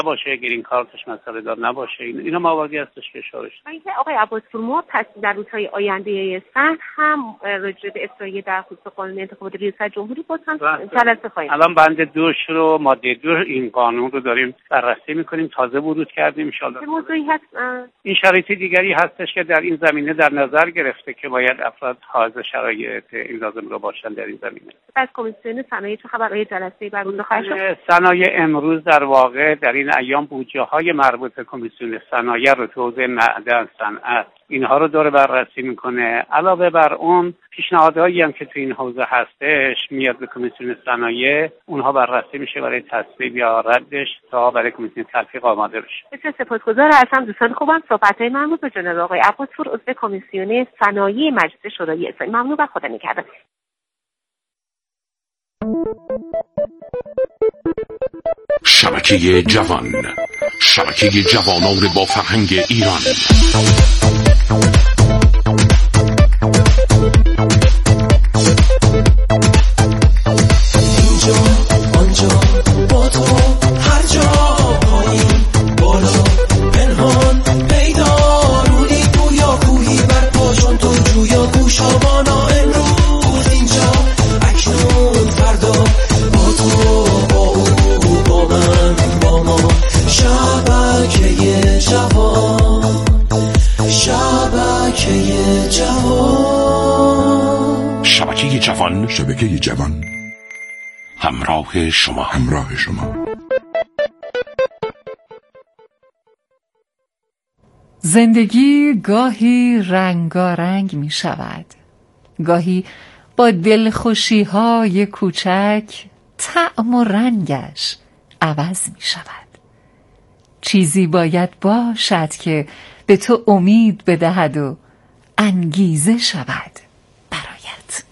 باشه، گرین کارتش مسئله دار نباشه، اینا مواردی هستش که اشارش. اینکه آقای عباس‌پور ما پس در روزهای آینده سند هم راجع به اصلاحیه در خصوص قانون انتخابات ریاست جمهوری باز هم جلسه خواهیم. الان بند 2 رو ماده 2 این قانون رو داریم بررسی می‌کنیم، تازه ورود کردیم ان شاءالله. موضوعی هست این شرایط دیگری هستش که در این زمینه در نظر گرفته که باید افراد حاضر شرایط این لازم رو باشن در این زمینه. از کمیسیون صنایع چه خبرهای جلسه برگزار خواهد شد؟ صنایع امروز در واقع در این ایام بودجه‌های مربوط به کمیسیون صنایع رو تو حوزه معدن، صنعت اینها رو داره بررسی میکنه. علاوه بر اون پیشنهادهایی هم که تو این حوزه هستش میاد به کمیسیون صنایع، اونها بررسی میشه برای تصویب یا ردش تا برای کمیسیون تلفیق آماده بشه. بسیار سپاسگزارم از دوستان خوبم. صحبت‌های مربوط به جناب آقای عباس‌پور عضو کمیسیون صنایع مجلس شورای اسلامی. ممنون و خدا نگهدار. شبکه جوان، شبکه جوانان با فرهنگ ایران. اینجا آنجا با تو هر جا، پایین بالا پنهان پیدا، رودی گویا کوهی بر پاشون تو جویا گوشابانا امروز اینجا اکنون فردا، با تو با او با من با ما، شبکه جوان، شبکه جوان، شبکه جوان، شبکه جوان، همراه شما، همراه شما. زندگی گاهی رنگارنگ می شود، گاهی با دلخوشی‌های کوچک طعم و رنگش عوض می شود. چیزی باید باشد که به تو امید بدهد و انگیزه شود برایت.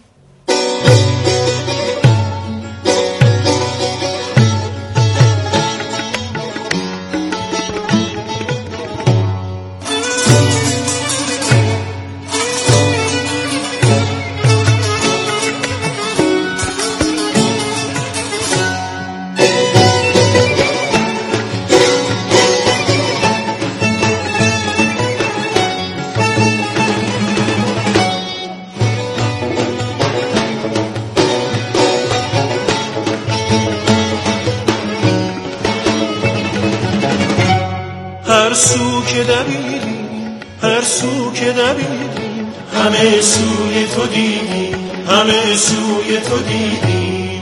هر سو که دویدیم، هر سو که دویدیم، همه سوی تو دیدیم، همه سوی تو دیدیم.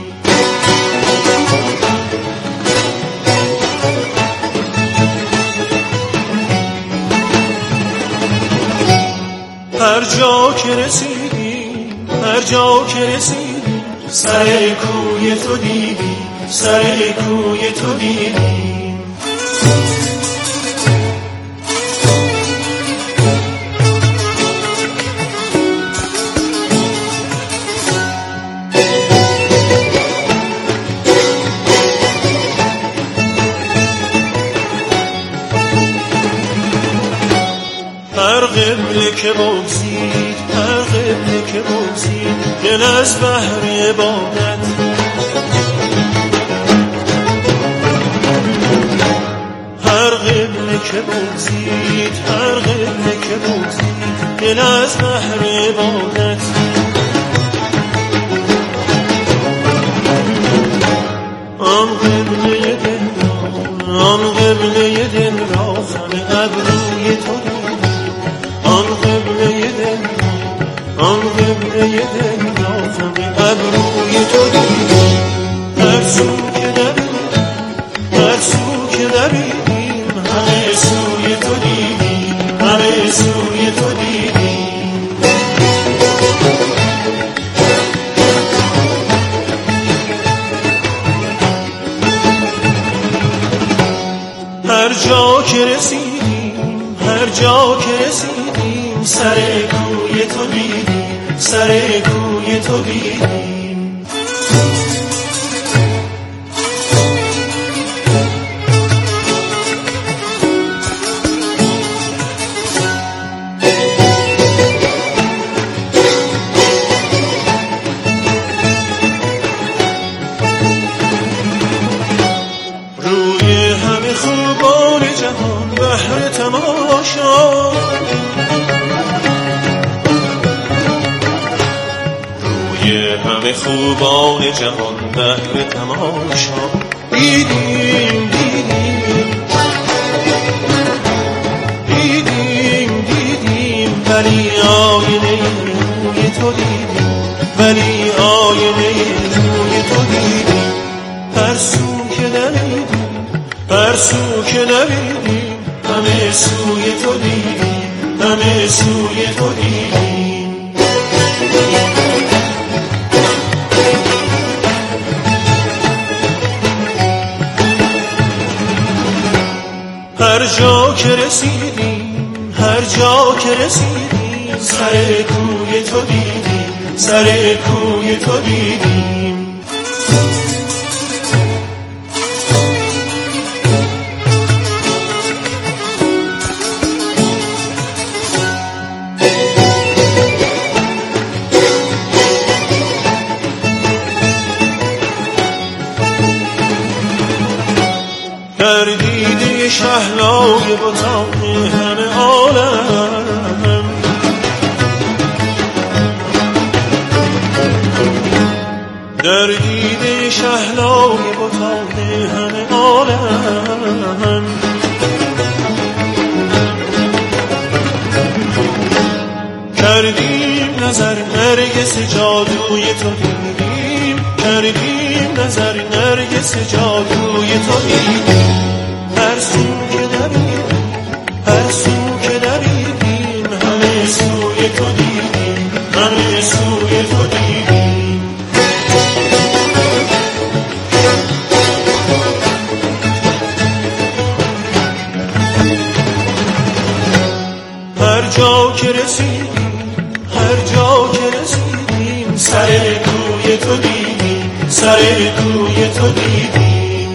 هر جا که رسیدیم، هر جا که رسیدیم، سر کوی تو دیدیم، سر کوی تو دیدیم. هر قبله که بگذید، هر قبله که بگذید، دل از بحر عبادت. هر قبله که بگذید، هر قبله که بگذید، دل از بحر عبادت. آن قبله دل را، آن قبله دل را، همه ابروی تو دیدم. آن قبله دل را، آن قبله دل را، همه ابروی تو دیدم. هر سو که دویدیم، هر سو که دویدیم، همه سوی تو دیدیم، همه سوی تو دیدیم. هر جا که رسیدیم، هر جا که رسیدیم، سر کوی تو دیدیم، سر کوی تو دیدیم. روی همه تماشا، روی همه خوبان جهان بهر تماشا. دیدیم ولی آینه روی تو دیدیم، ولی آینه روی تو دیدیم. هر سو که نمیدیم، هر سو که نمیدیم، همه سوی تو دیدیم، همه سوی تو دیدیم. هر جا که رسیدیم، هر جا که رسیدیم، سر کوی تو دیدیم، سر کوی تو دیدیم. در دیده شهلای بتان همه عالم، در دیده شهلای بتان همه عالم، کردیم نظر نرگس جادوی تو دیدیم، کردیم نظر نرگس جادوی تو دیدیم. هر سو که نبیدیم، هر سو که نبیدیم، همه سوی تو دیدیم، همه سوی تو دیدیم. هر جا که رسیدیم، هر جا که رسیدیم، سر کوی تو دیدیم، سر کوی تو دیدیم.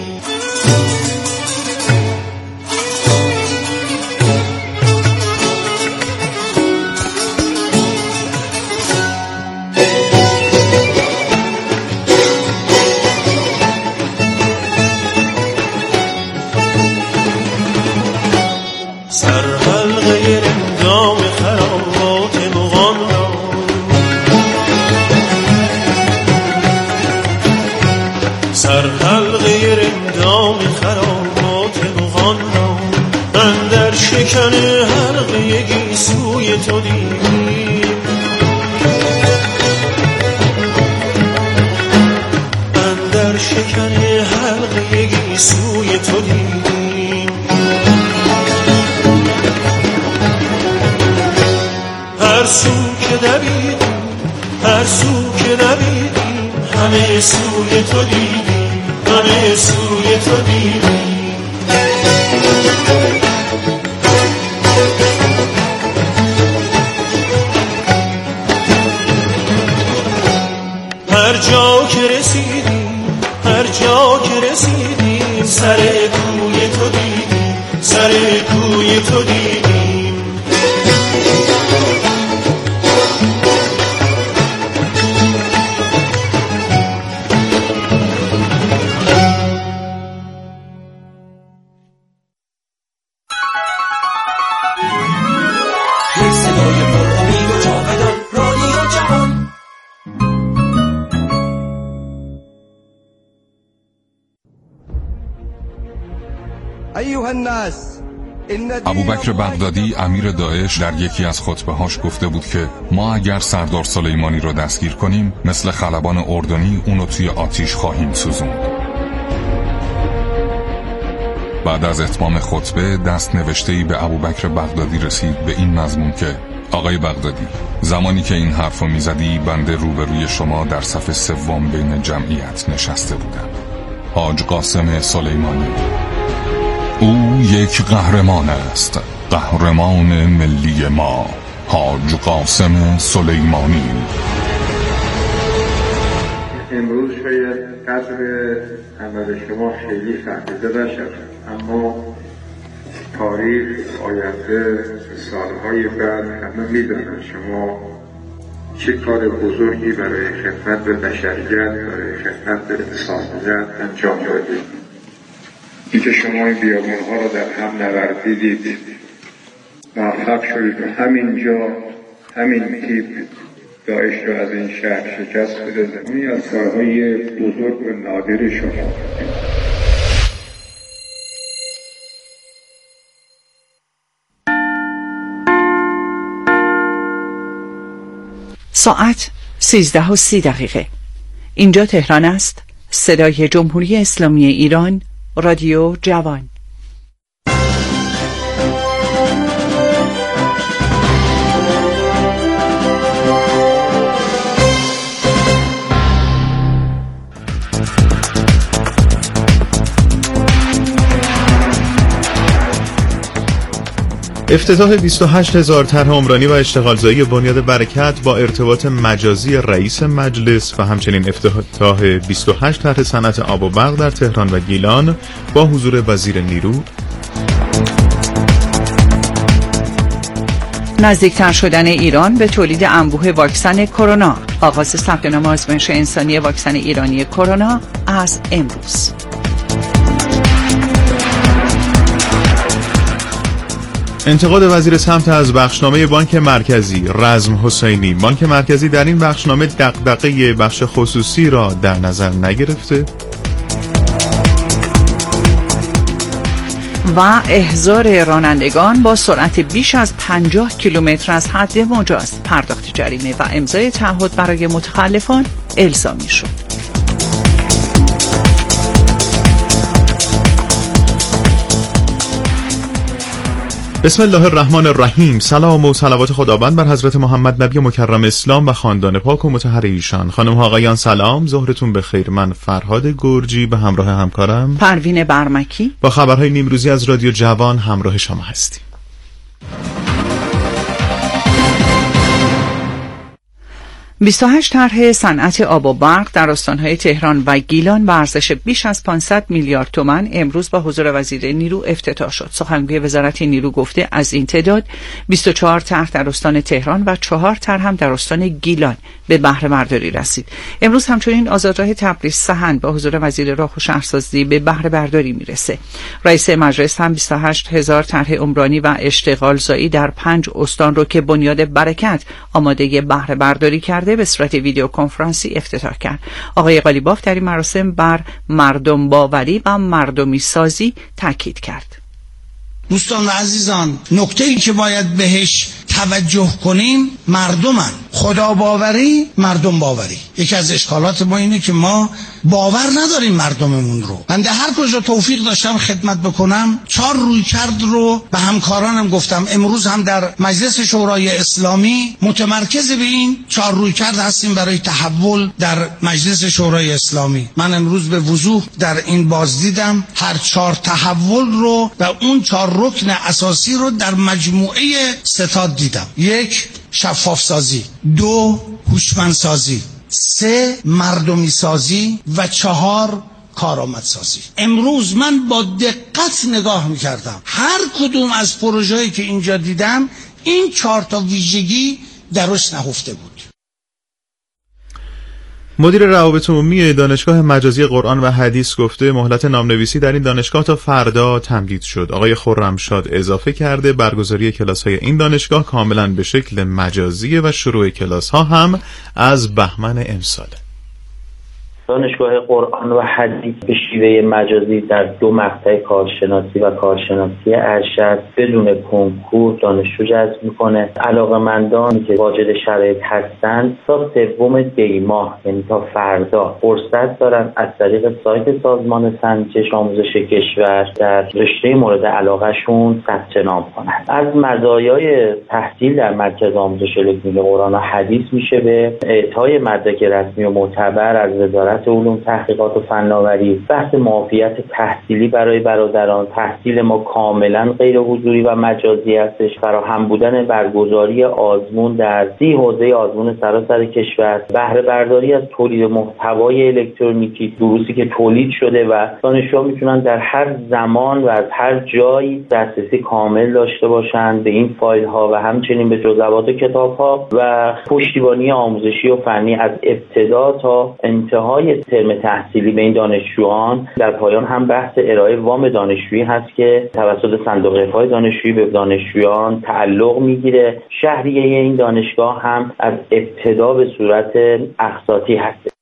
شکن حلقه گیسوی تو دیدیم، اندر شکن حلقه گیسوی تو دیدیم. هر سو که دویدیم، هر سو که دویدیم، همه سوی تو دیدیم، همه سوی تو دیدیم. هر جا که رسیدیم، هر جا که رسیدیم، سر کوی تو دیدیم، سر کوی تو دیدیم. ابوبکر بغدادی امیر داعش در یکی از خطبه‌هاش گفته بود که ما اگر سردار سلیمانی رو دستگیر کنیم مثل خلبان اردنی اونو توی آتیش خواهیم سوزوند. بعد از اتمام خطبه دست نوشته‌ای به ابوبکر بغدادی رسید به این مضمون که آقای بغدادی، زمانی که این حرفو میزدی بنده روبروی شما در صف سوم بین جمعیت نشسته بودم. حاج قاسم سلیمانی، او یک قهرمان است، قهرمان ملی ما، حاج قاسم سلیمانی. امروز شاید قدر عمل شما خیلی فهمیده نشد، اما تاریخ آینده سالهای بعد همه میدونن شما چه کار بزرگی برای خدمت به بشریت، برای خدمت به انسانیت انجام دادید. اینکه شما این بیابونها رو در هم نوردیدید، موفق شدید و همین تیپ داعش رو از این شهر شکست بده. این از کارهای بزرگ و نادر شما. ساعت 13:30. اینجا تهران است. صدای جمهوری اسلامی ایران، رادیو جوان. افتتاح 28,000 طرح عمرانی و اشتغالزایی بنیاد برکت با ارتباط مجازی رئیس مجلس و همچنین افتتاح 28 طرح صنعت آب و برق در تهران و گیلان با حضور وزیر نیرو. نزدیکتر شدن ایران به تولید انبوه واکسن کرونا. آغاز ثبت نام آزمایش انسانی واکسن ایرانی کرونا از امروز. انتقاد وزیر سمت از بخشنامه بانک مرکزی. رزم حسینی: بانک مرکزی در این بخشنامه دغدغه بخش خصوصی را در نظر نگرفته. و احضار رانندگان با سرعت بیش از 50 کیلومتر از حد مجاز. پرداخت جریمه و امضای تعهد برای متخلفان الزامی شد. بسم الله الرحمن الرحیم. سلام و صلوات خداوند بر حضرت محمد نبی مکرم اسلام و خاندان پاک و مطهر ایشان. خانم ها آقایان سلام، ظهرتون بخیر. من فرهاد گرجی به همراه همکارم پروین برمکی با خبرهای نیمروزی از رادیو جوان همراه شما هستیم. 28 طرح صنعت آب و برق در استانهای تهران و گیلان با ارزش بیش از 500 میلیارد تومان امروز با حضور وزیر نیرو افتتاح شد. سخنگوی وزارت نیرو گفته از این تعداد 24 طرح در استان تهران و 4 طرح هم در استان گیلان به بهره برداری رسید. امروز همچنین آزادراه تبریز سحن با حضور وزیر راه و شهرسازی به بهره برداری میرسه. رئیس مجلس هم 28,000 طرح عمرانی و اشتغال زایی در 5 استان رو که بنیاد برکت آماده بهره برداری کرده به صورت ویدیو کنفرانسی افتتاح کرد. آقای قالیباف در این مراسم بر مردم باوری و مردمی سازی تاکید کرد. دوستان و عزیزان، نکته‌ای که باید بهش توجه کنیم مردمن. خدا باوری، مردم باوری. یکی از اشکالات ما اینه که ما باور نداریم مردممون رو. من در هر کجا توفیق داشتم خدمت بکنم 4 رویکرد رو به همکارانم گفتم. امروز هم در مجلس شورای اسلامی متمرکز به این 4 رویکرد هستیم برای تحول در مجلس شورای اسلامی. من امروز به وضوح در این بازدیدم هر 4 تحول رو و اون 4 رکن اساسی رو در مجموعه ستاد دیدم. 1. شفاف سازی، 2. هوشمند سازی، 3. مردمی سازی و 4. کارآمدسازی. امروز من با دقت نگاه میکردم هر کدوم از پروژه‌ای که اینجا دیدم این 4 تا ویژگی درش نهفته بود. مدیر روابط عمومی دانشگاه مجازی قرآن و حدیث گفته مهلت نامنویسی در این دانشگاه تا فردا تمدید شد. آقای خرمشاد اضافه کرده برگزاری کلاس‌های این دانشگاه کاملا به شکل مجازی و شروع کلاس‌ها هم از بهمن امسال. دانشگاه قرآن و حدیث به شیوه مجازی در 2 مقطع کارشناسی و کارشناسی ارشد بدون کنکور دانشجو جذب میکنه. علاقه‌مندانی که واجد شرایط هستند تا 3 دی ماه یعنی تا فردا فرصت دارن از طریق سایت سازمان سنجش آموزش کشور در رشته مورد علاقهشون ثبت نام کنند. از مزایای تحصیل در مرکز آموزش الکترونیک قرآن و حدیث میشه به اعطای مدرک رسمی و معتبر از وزارت علوم تحقیقات و فناوری، بحث معافیت تحصیلی برای برادران. تحصیل ما کاملا غیر حضوری و مجازی هستش. فراهم بودن برگزاری آزمون در 30 حوزه آزمون سراسر کشور، بهره برداری از تولید محتوای الکترونیکی، دروسی که تولید شده و دانشجوها میتونن در هر زمان و از هر جایی دسترسی کامل داشته باشند به این فایل ها و همچنین به جزئیات کتاب ها و پشتیبانی آموزشی و فنی از ابتدا تا انتهای ترم تحصیلی به این دانشجویان دانشجویان. در پایان هم بحث ارائه وام دانشجویی هست که توسط صندوق رفاه دانشجویی به دانشجویان تعلق میگیره. شهریه این دانشگاه هم از ابتدا به صورت اقساطی هست.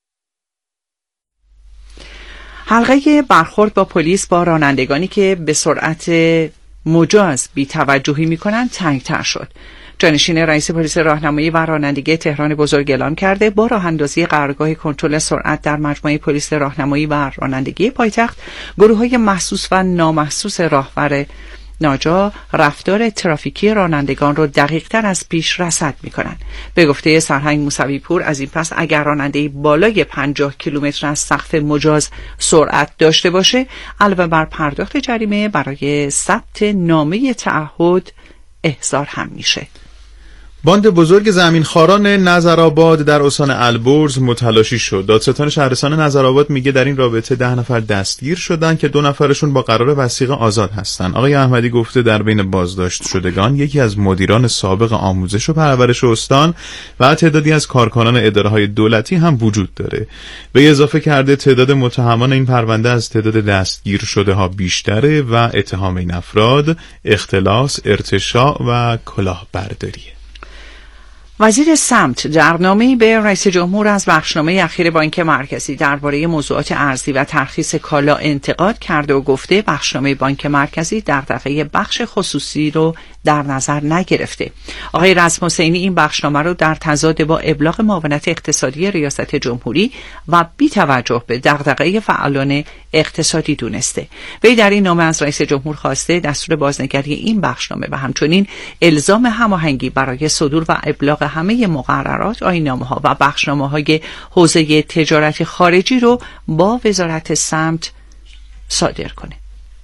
حلقه برخورد با پلیس با رانندگانی که به سرعت مجاز بی‌توجهی می‌کنند تنگ‌تر شد. جانشین رئیس پلیس راهنمایی و رانندگی تهران بزرگ اعلام کرده با راه اندازی قرارگاه کنترل سرعت در مجموعه پلیس راهنمایی و رانندگی پایتخت، گروه‌های محسوس و نامحسوس راهور ناجا رفتار ترافیکی رانندگان را دقیق‌تر از پیش رصد می‌کنند. به گفته سرهنگ موسوی پور، از این پس اگر راننده بالای 50 کیلومتر از سقف مجاز سرعت داشته باشه، علاوه بر پرداخت جریمه برای ثبت نامه تعهد احضار هم میشه. باند بزرگ زمینخواران نظرآباد در استان البرز متلاشی شد. دادستان شهرستان نظرآباد میگه در این رابطه 10 نفر دستگیر شدن که 2 نفرشون با قرار وثیقه آزاد هستن. آقای احمدی گفته در بین بازداشت شدگان یکی از مدیران سابق آموزش و پرورش استان و تعدادی از کارکنان اداره‌های دولتی هم وجود داره. به اضافه کرده تعداد متهمان این پرونده از تعداد دستگیر شده ها بیشتره و اتهام این افراد اختلاس، ارتشاء و کلاهبرداریه. وزیر سمت در نامه‌ای به رئیس جمهور از بخشنامه اخیر بانک مرکزی درباره موضوعات ارزی و ترخیص کالا انتقاد کرده و گفته بخشنامه بانک مرکزی دغدغه بخش خصوصی رو در نظر نگرفته. آقای رزم حسینی این بخشنامه رو در تضاد با ابلاغ معاونت اقتصادی ریاست جمهوری و بی توجه به دغدغه فعالان اقتصادی دونسته. وی در این نامه از رئیس جمهور خواسته دستور بازنگری این بخشنامه و همچنین الزام هماهنگی برای صدور و ابلاغ همه مقررات، آیین‌نامه‌ها و بخشنامه‌های حوزه تجارت خارجی رو با وزارت سمت صادر کنه.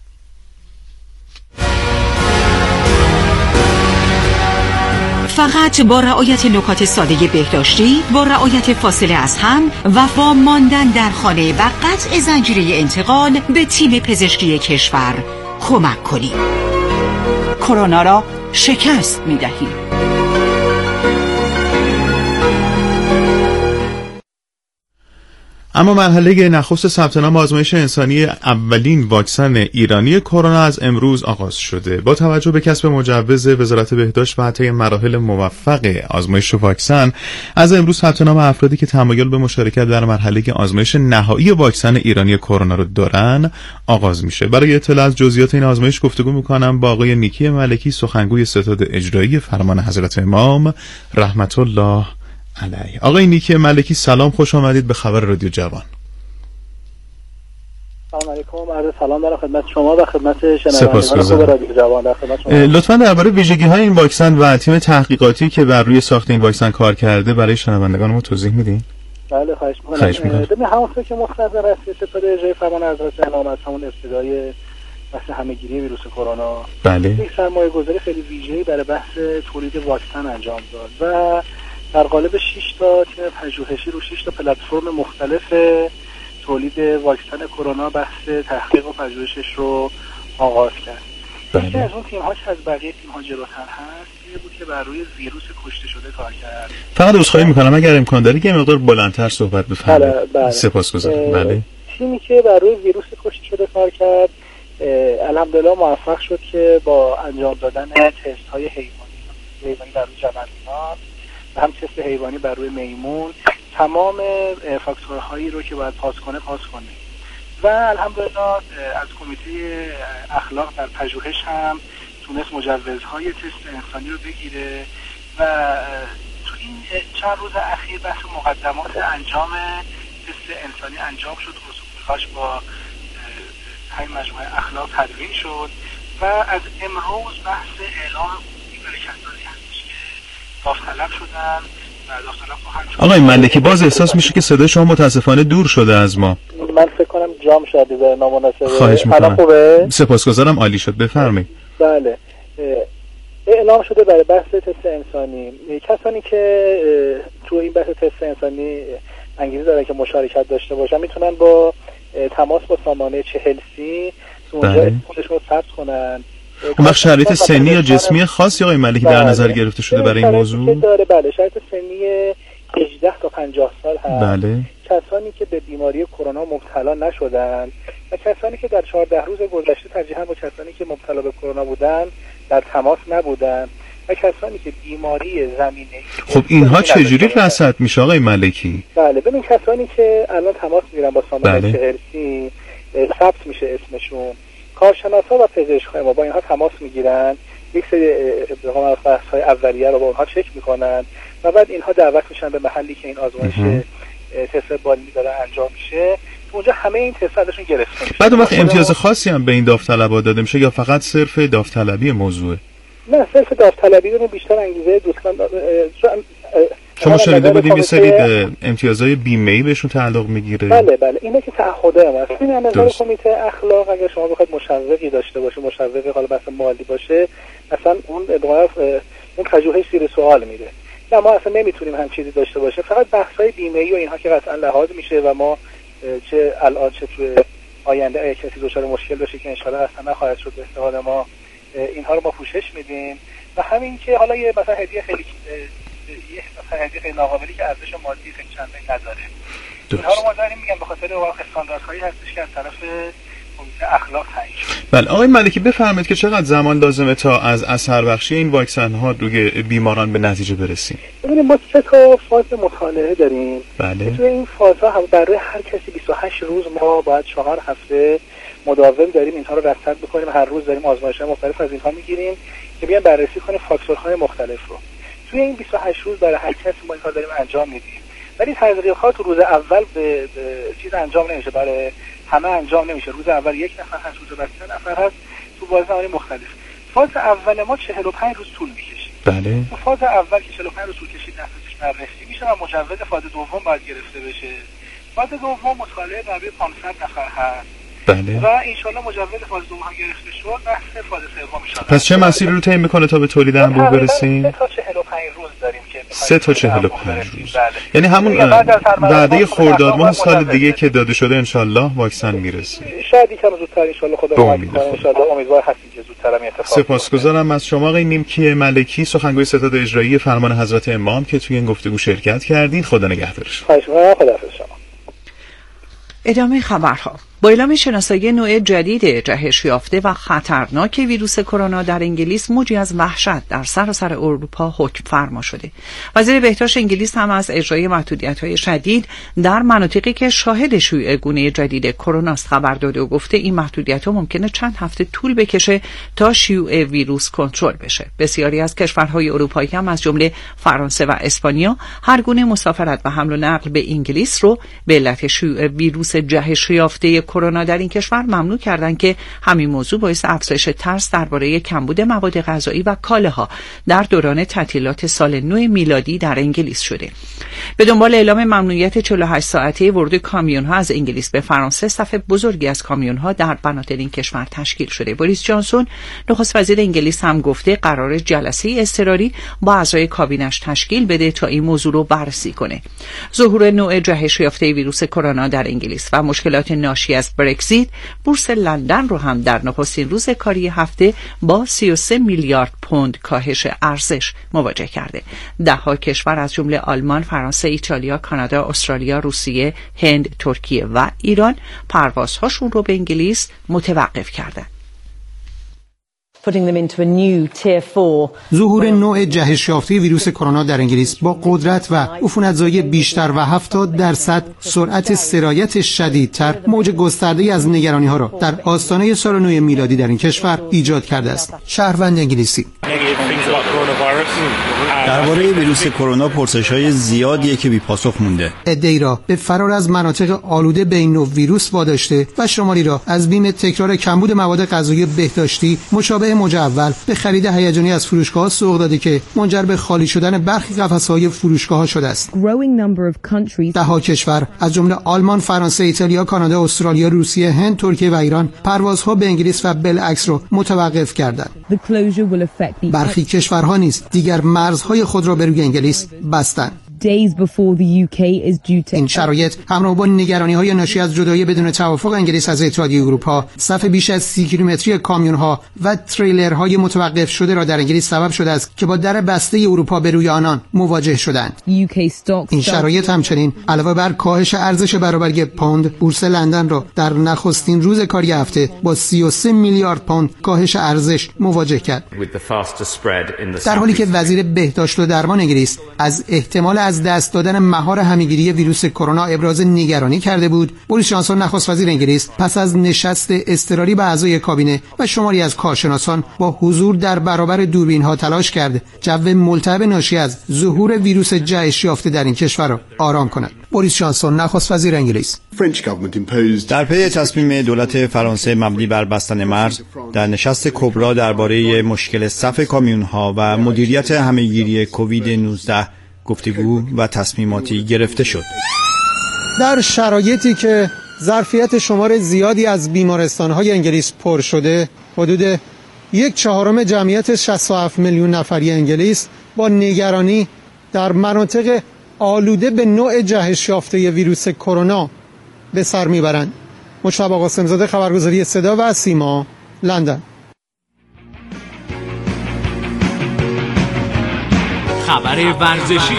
فقط با رعایت نکات ساده بهداشتی، با رعایت فاصله از هم و با ماندن در خانه و قطع زنجیره انتقال به تیم پزشکی کشور کمک کنیم. کرونا را شکست می‌دهیم. اما مرحله نخست ثبت نام آزمایش انسانی اولین واکسن ایرانی کرونا از امروز آغاز شده. با توجه به کسب مجوز وزارت بهداشت و طی مراحل موفق آزمایش واکسن، از امروز ثبت نام افرادی که تمایل به مشارکت در مرحله آزمایش نهایی واکسن ایرانی کرونا رو دارن آغاز میشه. برای اطلاع از جزئیات این آزمایش گفتگو میکنم با آقای نیکی ملکی، سخنگوی ستاد اجرایی فرمان حضرت امام رحمت الله علیه. آقای نیکی ملکی سلام، خوش آمدید به خبر رادیو جوان. سلام علیکم، عرض سلام دارم خدمت شما و خدمت شنوندگان رادیو جوان. در خدمت شما. لطفاً درباره ویژگی‌های این واکسن و تیم تحقیقاتی که بر روی ساخت این واکسن کار کرده برای شنوندگانمون توضیح میدین؟ بله خواهش می‌کنم. همونطور که مختصر رسمی ستاد اجرایی فرمان حضرت امام از همون ابتدای بحث همه‌گیری ویروس کرونا، بله، یک سرمایه‌گذاری خیلی ویژه‌ای برای بحث تولید واکسن انجام داد و در قالب 6 تا تیم پژوهشی رو 6 تا پلتفرم مختلف تولید واکسن کرونا بحث تحقیق و پژوهشش رو آغاز کرد. یکی از اون تیم‌ها که از بقیه تیم‌ها جلوتر هست، یه بود که بر روی ویروس کشته شده کار کرد. فقط عذرخواهی می‌کنم اگر امکان داره که مقدار بلندتر صحبت بفرمایید. بله. سپاسگزارم. بله. تیمی که بر روی ویروس کشته شده کار کرد، الحمدلله موفق شد که با انجام دادن تست‌های حیوانی بر روی جمعیت هم تست حیوانی بر روی میمون تمام فاکتورهایی رو که باید پاس کنه و الحمدلله از کمیته اخلاق در پژوهش هم تونست مجوزهای تست انسانی رو بگیره و تو این چند روز اخیر بحث مقدمات انجام تست انسانی انجام شد. خصوصاش با همین مجموعه اخلاق تدوین شد و از امروز بحث اعلام برای کسانی هستش که داوطلب شدن و داوطلب خواهند. آقای ملکی باز احساس میشه که صدای شما متاسفانه دور شده از ما. من فکر کنم جام شده در نامناسبه. خواهش میکنم. خوبه؟ سپاسگزارم، عالی شد، بفرمایید. بله. اعلام شده برای بحث تست انسانی کسانی که تو این بحث تست انسانی انگیزه دارن که مشارکت داشته باشن میتونن با تماس با سامانه 4030 اونجا خودشون رو ثبت کنن. اون وقت شرایط سنی یا جسمی خاصی آقای ملکی در نظر گرفته شده برای این موضوع؟ داره بله، شرایط سنی 18 تا 50 سال هست. بله. کسانی که به بیماری کرونا مبتلا نشدن و کسانی که در 14 روز گذشته ترجیحاً با کسانی که مبتلا به کرونا بودن در تماس نبودن و کسانی که بیماری زمینه‌ای. خب اینها چجوری رصد میشه آقای ملکی؟ بله ببین کسانی که الان تماس میگیرن با سامانه چهرسی ثبت میشه اسمشون، کارشناسا و پزشک‌های ما با اینها تماس میگیرن، یک سری بحث‌های اولیه رو با اونها چک میکنن و بعد اینها دعوت میشن به محلی که این آزمایش تست بالینی داره انجام میشه. اونجا همه این تست ازشون گرفته میشه. بعد اون وقت امتیاز خاصی هم به این داوطلبا داده میشه یا فقط صرف داوطلبی موضوعه؟ نه صرف داوطلبی رو بیشتر انگیزه دوستان شما شنیده بودیم یه سری امتیازهای بیمه‌ای بهشون تعلق میگیره؟ بله اینه که تعهده هم هست. این نظر کمیته اخلاق اگر شما بخواید مشوقی داشته باشه، مشوقی حالا بحث مالی باشه، اصلا اون پژوهش زیر سوال میره. نه ما اصلا نمیتونیم هم چیزی داشته باشه، فقط بحث‌های بیمه‌ای و اینها که قطعا لحاظ میشه و ما چه الان چه توی آینده اگه کسی دچار مشکل بشه که ان شاءالله اصلا نخواهد شد به استفاده ما، اینها رو ما پوشش میدیم و همین که حالا یه مثلا هدیه خیلی ناقابلی که ارزش مادی خیلی چندانی نداره. اینها رو ما داریم میگم به خاطر استانداردهایی هستش که از طرف کمیته اخلاق تعیین شده. بله آقای ملکی بفرمایید که چقدر زمان لازمه تا از اثر بخشی این واکسن ها روی بیماران به نتیجه برسیم؟ ببینید ما 3 تا فاز مطالعه داریم. بله. توی این فازها هم برای هر کسی 28 روز ما باید 4 هفته مداوم داریم اینها رو رصد بکنیم. هر روز داریم آزمایش‌های مختلف از اینها میگیریم که بیان بررسی کنیم فاکتورهای مختلف رو. توی این 28 روز برای هر کسی ما این کار داریم انجام میدیم. ولی تحقیقات روز اول به چیز انجام نمیشه، برای همه انجام نمیشه. روز اول 1 نفر هست، روز بعد 3 نفر هست، تو بازه مختلف. فاز اول ما 45 روز طول میکشه. بله. تو فاز اول که 45 روز طول کشید نفسش بررسی میشه و مجوز فاز دوم باید گرفته بشه. فاز دوم مطالعه در 500 نفر هست. بله. و ان شاء الله مجوز فاز دوم هم گرفته شد، بحث فاز سوم ان شاء الله. پس چه مسیری رو طی میکنه تا به تولید انبوه برسیم؟ 3 تا 45 روز داریم که 3 تا 45 روز. بله. یعنی همون وعده خرداد ماه سال دیگه که داده شده ان شاء الله واکسن میرسه. شاید یکم زودتر ان شاء الله خدا کمک کنه. ان شاء الله امیدوار هستیم که زودتر هم اتفاق. سپاسگزارم از شما آقای نیمکی ملکی، سخنگوی ستاد اجرایی فرمان حضرت امام که توی این گفتگو شرکت کردید. خدا نگهدارش. خواهش می‌کنم. خداحافظ شما. ادامه خبرها. با اعلام شناسایی نوع جدید جهش یافته و خطرناک ویروس کرونا در انگلیس، موجی از وحشت در سراسر اروپا حکم فرما شده. وزیر بهداشت انگلیس هم از اجرای محدودیت‌های شدید در مناطقی که شاهد شیوع گونه جدید کرونا است خبر داده و گفته این محدودیت‌ها ممکنه چند هفته طول بکشه تا شیوع ویروس کنترل بشه. بسیاری از کشورهای اروپایی هم از جمله فرانسه و اسپانیا هر گونه مسافرت و حمل و نقل به انگلیس رو به علت شیوع ویروس جهش یافته کرونا در این کشور ممنوع کردن که همین موضوع باعث افزایش ترس درباره کمبود مواد غذایی و کالاها در دوران تعطیلات سال نو میلادی در انگلیس شده. به دنبال اعلام ممنوعیت 48 ساعته ورود کامیون‌ها از انگلیس به فرانسه، صف بزرگی از کامیون‌ها در بنادر این کشور تشکیل شده. بوریس جانسون نخست وزیر انگلیس هم گفته قرار جلسه اضطراری با اعضای کابینش تشکیل بده تا این موضوع رو بررسی کنه. ظهور نوع جهش یافته ویروس کرونا در انگلیس و مشکلات ناشی از برگزیت، بورس لندن رو هم در نخستین روز کاری هفته با 33 میلیارد پوند کاهش ارزش مواجه کرده. 10 کشور از جمله آلمان، فرانسه، ایتالیا، کانادا، استرالیا، روسیه، هند، ترکیه و ایران پروازهاشون رو به انگلیس متوقف کردند. ظهور نوع جهش یافته ویروس کرونا در انگلیس با قدرت و عفونت‌زایی بیشتر و 70% سرعت سرایت شدیدتر موج گسترده‌ای از نگرانی‌ها را در آستانه سال نو میلادی در این کشور ایجاد کرده است. شهروند انگلیسی: درباره ویروس کرونا پرسش‌های زیادیه که بی پاسخ مونده. عده‌ای را به فرار از مناطق آلوده به این نوع ویروس واداشته و شماری را از بیم تکرار کمبود مواد غذایی بهداشتی مشابه موج اول به خرید هیجانی از فروشگاه‌ها سوق داده که منجر به خالی شدن برخی قفس‌های فروشگاه‌ها شده است. 10 کشور از جمله آلمان، فرانسه، ایتالیا، کانادا، استرالیا، روسیه، هند، ترکیه و ایران پروازها به انگلیس و بالعکس را متوقف کردند. برخی کشورها نیز دیگر مرزهای خود را به روی انگلیس بستند. این شرایط همراه با نگرانی‌های ناشی از جدایی بدون توافق انگلیس از اتحادیه اروپا، صف بیش از 30 کیلومتری کامیون‌ها و تریلرهای متوقف شده را در انگلیس سبب شده است که با در بسته اروپا به روی آنان مواجه شدند. این شرایط همچنین علاوه بر کاهش ارزش برابری پوند، بورس لندن را در نخستین روز کاری هفته با 33 میلیارد پوند کاهش ارزش مواجه کرد. در حالی که وزیر بهداشت و درمان انگلیس از احتمال از دست دادن مهار همه‌گیری ویروس کرونا ابراز نگرانی کرده بود، بوریس جانسون نخست وزیر انگلیس پس از نشست اضطراری با اعضای کابینه و شماری از کارشناسان با حضور در برابر دوربین‌ها تلاش کرد جو ملتهب ناشی از ظهور ویروس جهش یافته در این کشور را آرام کند. بوریس جانسون نخست وزیر انگلیس در پی تصمیم دولت فرانسه مبنی بر بستن مرز در نشست کبرا درباره مشکل صف کامیون‌ها و مدیریت همه‌گیری کووید 19 گفتگو و تصمیماتی گرفته شد. در شرایطی که ظرفیت شمار زیادی از بیمارستان‌های انگلیس پر شده، حدود 1/4 جمعیت 67 میلیون نفری انگلیس با نگرانی در مناطق آلوده به نوع جهش یافته ویروس کرونا به سر میبرند. مجتبی قاسم‌زاده، خبرگزاری صدا و سیما، لندن. خبر ورزشی.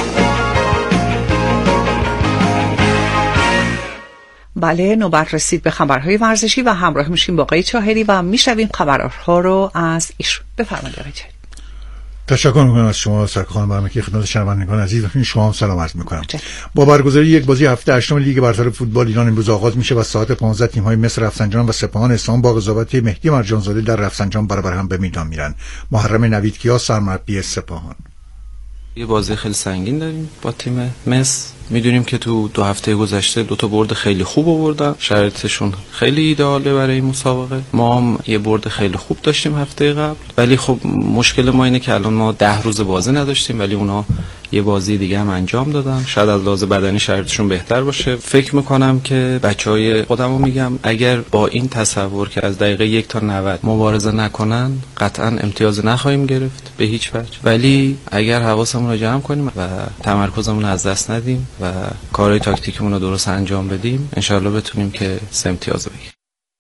بله، نوبت رسید به خبرهای ورزشی و همراه میشیم با آقای چاهری و میشنویم خبرها رو از ایشون. بفرمایید آقای چاهری. تشکر میکنم از شما سرخان برنامه که خدمت شنوندگان عزیز و شما هم سلام عرض میکنم. با برگزاری یک بازی هفته هشتم لیگ برتر فوتبال ایران امروز آغاز میشه و ساعت 15 تیم‌های مصر رفسنجان و سپاهان اصفهان با قضاوت مهدی مرجانزاده در رفسنجان برابر هم به میدان میرن. محرم نویدکیا سرمربی سپاهان. یه بازی خیلی سنگین داریم با تیم مصر. میدونیم که تو 2 هفته گذشته 2 تا برد خیلی خوب آوردن، شرایطشون خیلی ایدئاله برای این مسابقه. ما هم یه برد خیلی خوب داشتیم هفته قبل، ولی خب مشکل ما اینه که الان ما 10 روز بازی نداشتیم، ولی اونا یه بازی دیگه هم انجام دادن. شاید از لحاظ بدنی شرایطشون بهتر باشه. فکر میکنم که بچهای خودمو میگم اگر با این تصور که از دقیقه 1 تا 90 مبارزه نکنن قطعا امتیاز نخواهیم گرفت به هیچ وجه، ولی اگر حواسمون رو جمع کنیم و تمرکزمون از دست ندیم و کارهای تاکتیکمون رو درست انجام بدیم، انشالله بتونیم که 3 امتیاز بگیریم.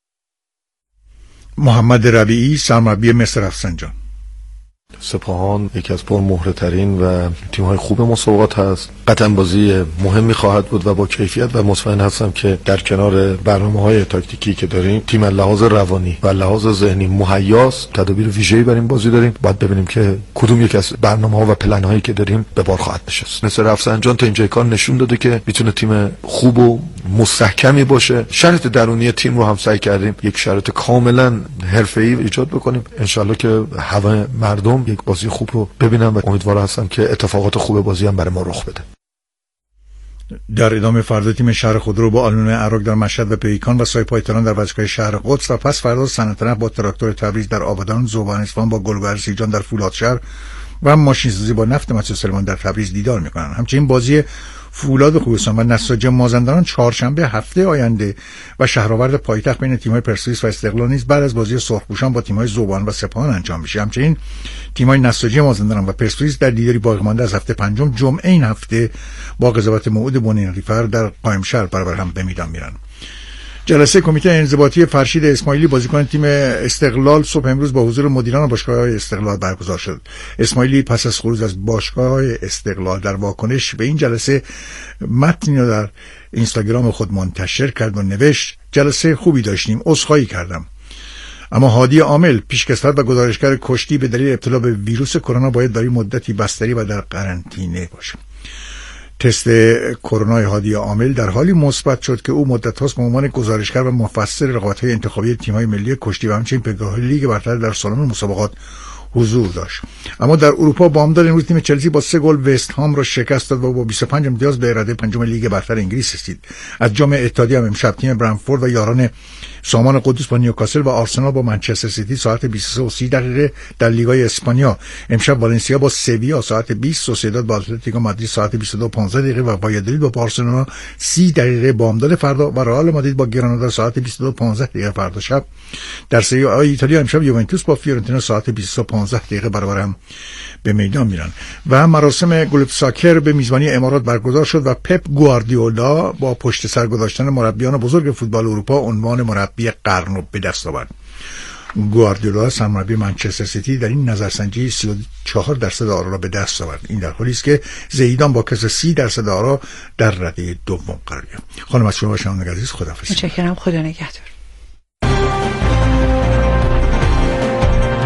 محمد ربیعی سرمربی مصر رفسنجان. سپاهان یکی از پرمهره‌ترین و تیم‌های خوب مسابقات هست. قطعا بازی مهمی خواهد بود و با کیفیت و مطمئن هستم که در کنار برنامه‌های تاکتیکی که داریم تیم لحاظ روانی و لحاظ ذهنی مهیاست. تدابیر ویژه‌ای برای این بازی داریم. باید ببینیم که کدوم یک از برنامه‌ها و پلن‌هایی که داریم به بار خواهد نشست. مثل رفسنجان تا اینجای کار نشون داده که میتونه تیم خوب و مستحکمی باشه. شرایط درونی تیم رو هم سعی کردیم یک شرایط کاملا حرفه‌ای ایجاد بکنیم. انشالله که همه مردم یک بازی خوب رو ببینم و امیدوار هستم که اتفاقات خوب بازی هم برای ما رخ بده. در ادامه فردا تیم شهر خودرو با آلون عراق در مشهد و پیکان و سایپای تهران در ورزشگاه شهر قدس و پس فردا صنعت‌نفت با تراکتور تبریز در آبادان، ذوبان اصفهان با گلگهر سیجان در فولادشهر و ماشین‌سازی با نفت مسجد سلیمان در تبریز دیدار می‌کنند. همچنین بازی فولاد خوزستان و نساجی مازندران چهارشنبه هفته آینده و شهرآورد پایتخت بین تیم‌های پرسپولیس و استقلال نیز بعد از بازی سرخپوشان با تیم‌های ذوبان و سپاهان انجام میشه. همچنین تیم‌های نساجی مازندران و پرسپولیس در دیداری باقی مانده از هفته پنجم جمعه این هفته با قضاوت موعود بنین ریفر در قائمشهر برابر هم به میدان میرن. جلسه کمیته انضباطی فرشید اسماعیلی بازیکن تیم استقلال صبح امروز با حضور مدیران باشگاه استقلال برگزار شد. اسماعیلی پس از خروج از باشگاه استقلال در واکنش به این جلسه متنی را در اینستاگرام خود منتشر کرد و نوشت: جلسه خوبی داشتیم، عذرخواهی کردم، اما هادی عامل پیشکسوت و گزارشگر کشتی به دلیل ابتلا به ویروس کرونا باید برای مدتی بستری و در قرنطینه باشه. تست کرونا هادی عامل در حالی مثبت شد که او مدت هاست به عنوان گزارشگر و مفسر رقابت‌های انتخابی تیم‌های ملی کشتی و همچنین پگاه لیگ برتر در سالن مسابقات حضور داشت. اما در اروپا بامداد امروز تیم چلسی با 3 گل وست هام را شکست داد و با 25 امتیاز به رده پنجم لیگ برتر انگلیس رسید. از جام اتحادیه هم امشب تیم برنتفورد و یاران سامان قدوس با نیوکاسل و آرسنال با منچستر سیتی ساعت 23:30 در لیگای اسپانیا. امشب والنسیا با سویا ساعت 20، سوسییداد با اتلتیکو مادرید ساعت 22:15 و وایادولید با بارسلونا 30 بامداد فردا و رئال مادرید با گرانادا ساعت 22:15 فردا شب. در سری آ ایتالیا امشب یوونتوس با فیورنتینا ساعت 23:15 برابر هم به میدان میرن و مراسم گلوب ساکر به میزبانی امارات برگزار شد و پپ گواردیولا با پشت سر گذاشتن مربیان بزرگ فوتبال اروپا عنوان مربی قرن رو به دست آورد. گواردیولا سرمربی منچستر سیتی در این نظرسنجی 34% آرا را به دست آورد. این در حالی است که زیدان با کسر 30% آرا در رده دوم قرار گرفت. خانم از شما شنوندگان عزیز خداحافظ. متشکرم. خدا نگهدار.